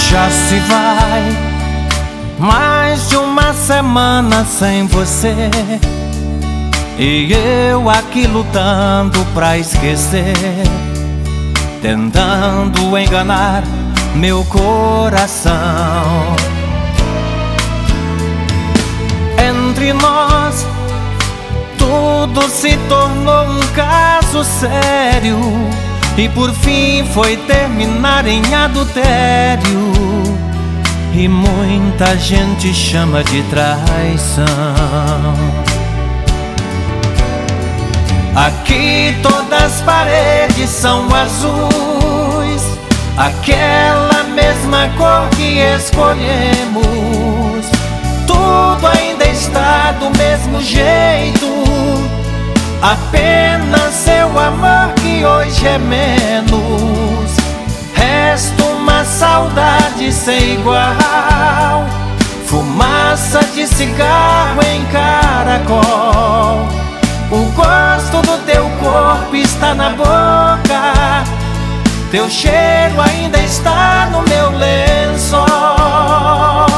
Já se vai mais de uma semana sem você, e eu aqui lutando pra esquecer, tentando enganar meu coração. Entre nós tudo se tornou um caso sério, e por fim foi terminar em adultério, e muita gente chama de traição. Aqui todas as paredes são azuis, aquela mesma cor que escolhemos. Tudo ainda está do mesmo jeito, apenas seu amor que hoje é menos. Resta uma saudade sem igual, fumaça de cigarro em caracol. O gosto do teu corpo está na boca, teu cheiro ainda está no meu lençol.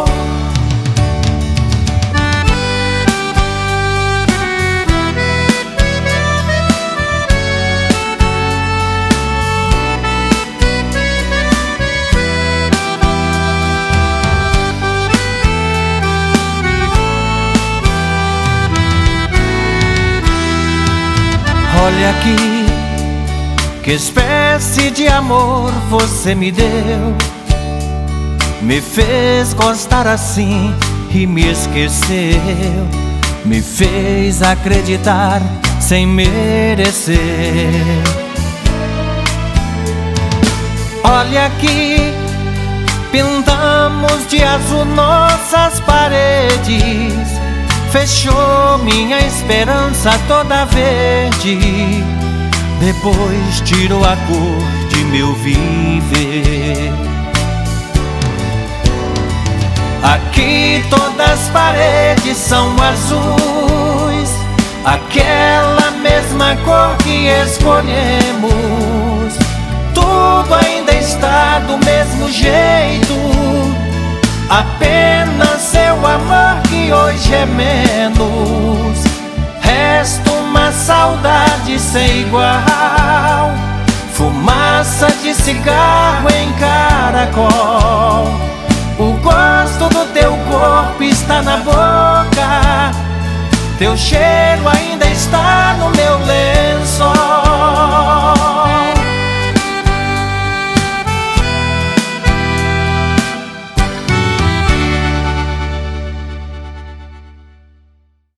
Olha aqui, que espécie de amor você me deu. Me fez gostar assim e me esqueceu, me fez acreditar sem merecer. Olha aqui, pintamos de azul nossas paredes, fechou minha esperança toda verde, depois tirou a cor de meu viver. Aqui todas as paredes são azuis, aquela mesma cor que escolhemos. Tudo ainda está do mesmo jeito, apenas seu amor que hoje é menos. Resta uma saudade sem igual, fumaça de cigarro em caracol. O gosto do teu corpo está na boca, teu cheiro ainda